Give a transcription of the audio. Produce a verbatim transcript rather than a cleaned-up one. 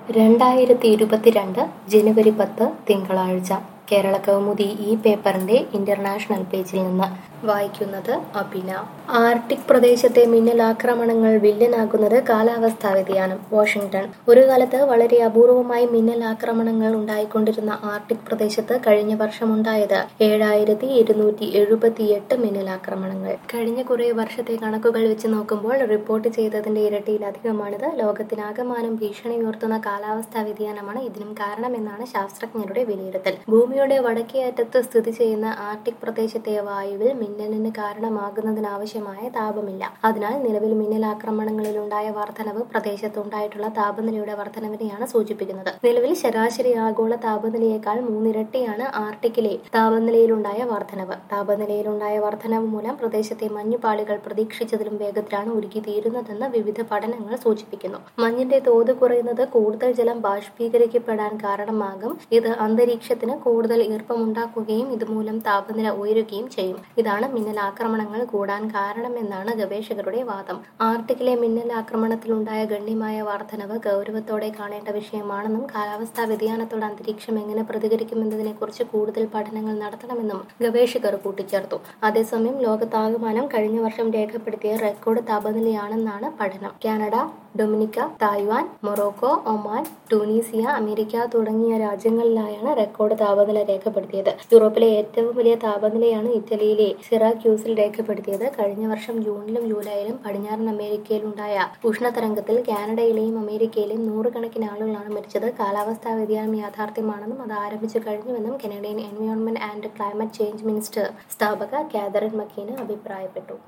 രണ്ടായിരത്തി ഇരുപത്തിരണ്ട് ജനുവരി പത്ത് തിങ്കളാഴ്ച കേരള കൗമുദി ഈ പേപ്പറിന്റെ ഇന്റർനാഷണൽ പേജിൽ നിന്ന് വായിക്കുന്നത് അഭിന. ആർട്ടിക് പ്രദേശത്തെ മിന്നലാക്രമണങ്ങൾ വില്ലനാകുന്നത് കാലാവസ്ഥാ വ്യതിയാനം. വാഷിംഗ്ടൺ. ഒരു കാലത്ത് വളരെ അപൂർവമായി മിന്നൽ ആക്രമണങ്ങൾ ഉണ്ടായിക്കൊണ്ടിരുന്ന ആർട്ടിക് പ്രദേശത്ത് കഴിഞ്ഞ വർഷമുണ്ടായത് ഏഴായിരത്തി ഇരുന്നൂറ്റി എഴുപത്തിയെട്ട് മിന്നലാക്രമണങ്ങൾ. കഴിഞ്ഞ കുറെ വർഷത്തെ കണക്കുകൾ വെച്ച് നോക്കുമ്പോൾ റിപ്പോർട്ട് ചെയ്തതിന്റെ ഇരട്ടിയിലധികമാണിത്. ലോകത്തിനാകമാനം ഭീഷണി ഉയർത്തുന്ന കാലാവസ്ഥാ വ്യതിയാനമാണ് ഇതിനും കാരണമെന്നാണ് ശാസ്ത്രജ്ഞരുടെ വിലയിരുത്തൽ. ഭൂമിയുടെ വടക്കേ അറ്റത്ത് സ്ഥിതി ചെയ്യുന്ന ആർട്ടിക് പ്രദേശത്തെ വായുവിൽ മിന്നലിന് കാരണമാകുന്നതിനാവശ്യമായ താപമില്ല. അതിനാൽ നിലവിൽ മിന്നലാക്രമണങ്ങളിലുണ്ടായ വർധനവ് പ്രദേശത്തുണ്ടായിട്ടുള്ള താപനിലയുടെ വർധനവിനെയാണ് സൂചിപ്പിക്കുന്നത്. നിലവിൽ ശരാശരി ആഗോള താപനിലയേക്കാൾ മൂന്നിരട്ടിയാണ് ആർട്ടിക്കിലെ താപനിലയിലുണ്ടായ വർധനവ്. താപനിലയിലുണ്ടായ വർധനവ് മൂലം പ്രദേശത്തെ മഞ്ഞുപാളികൾ പ്രതീക്ഷിച്ചതിലും വേഗത്തിലാണ് ഉരുകിത്തീരുന്നതെന്ന് വിവിധ പഠനങ്ങൾ സൂചിപ്പിക്കുന്നു. മഞ്ഞിന്റെ തോത് കുറയുന്നത് കൂടുതൽ ജലം ബാഷ്പീകരിക്കപ്പെടാൻ കാരണമാകും. ഇത് അന്തരീക്ഷത്തിന് കൂടുതൽ ഈർപ്പമുണ്ടാക്കുകയും ഇതുമൂലം താപനില ഉയരുകയും ചെയ്യും. ഇതാണ് മിന്നലാക്രമണങ്ങൾ കൂടാൻ കാരണമെന്നാണ് ഗവേഷകരുടെ വാദം. ആർട്ടിക്കിലെ മിന്നലാക്രമണത്തിലുണ്ടായ ഗണ്യമായ വർധനവ് ഗൗരവത്തോടെ കാണേണ്ട വിഷയമാണെന്നും കാലാവസ്ഥാ വ്യതിയാനത്തോട് അന്തരീക്ഷം എങ്ങനെ പ്രതികരിക്കുമെന്നതിനെക്കുറിച്ച് കൂടുതൽ പഠനങ്ങൾ നടത്തണമെന്നും ഗവേഷകർ കൂട്ടിച്ചേർത്തു. അതേസമയം ലോകത്താകമാനം കഴിഞ്ഞ വർഷം രേഖപ്പെടുത്തിയ റെക്കോർഡ് താപനിലയാണെന്നാണ് പഠനം. Canada, Dominica, Taiwan, Morocco, Oman, Tunisia, America തുടങ്ങിയ രാജ്യങ്ങളിലായാണ് റെക്കോർഡ് താപനില രേഖപ്പെടുത്തിയത്. യൂറോപ്പിലെ ഏറ്റവും വലിയ താപനിലയാണ് ഇറ്റലിയിലെ സിറാക്യൂസിൽ രേഖപ്പെടുത്തിയത്. കഴിഞ്ഞ വർഷം ജൂണിലും ജൂലൈയിലും പടിഞ്ഞാറൻ അമേരിക്കയിലുണ്ടായ ഉഷ്ണതരംഗത്തിൽ കാനഡയിലെയും അമേരിക്കയിലെയും നൂറുകണക്കിന് ആളുകളാണ് മരിച്ചത്. കാലാവസ്ഥാ വ്യതിയാനം യാഥാർത്ഥ്യമാണെന്നും അത് ആരംഭിച്ചു കഴിഞ്ഞുവെന്നും Canadian environment and climate change minister സ്ഥാപക കാതറിൻ മക്കീന അഭിപ്രായപ്പെട്ടു.